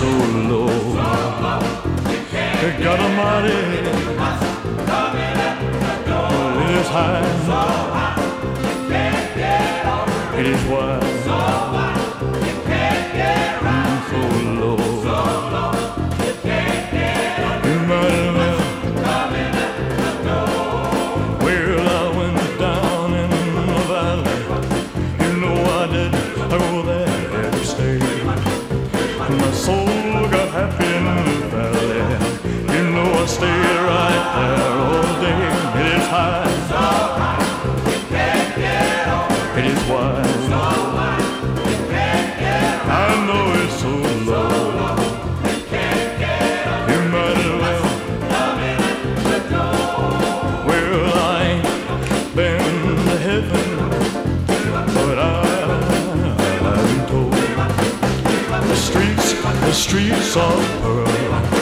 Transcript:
so low. God Almighty, it is high, it is wide, so low. You might well. Well, I went down in the valley. You know I did. I go there to stay. My soul got happy in the valley. You know I stayed right there all day. It is high, it is wide, I know it's so low. You might as well. Well, I ain't been to heaven, but I've been told the streets of Pearl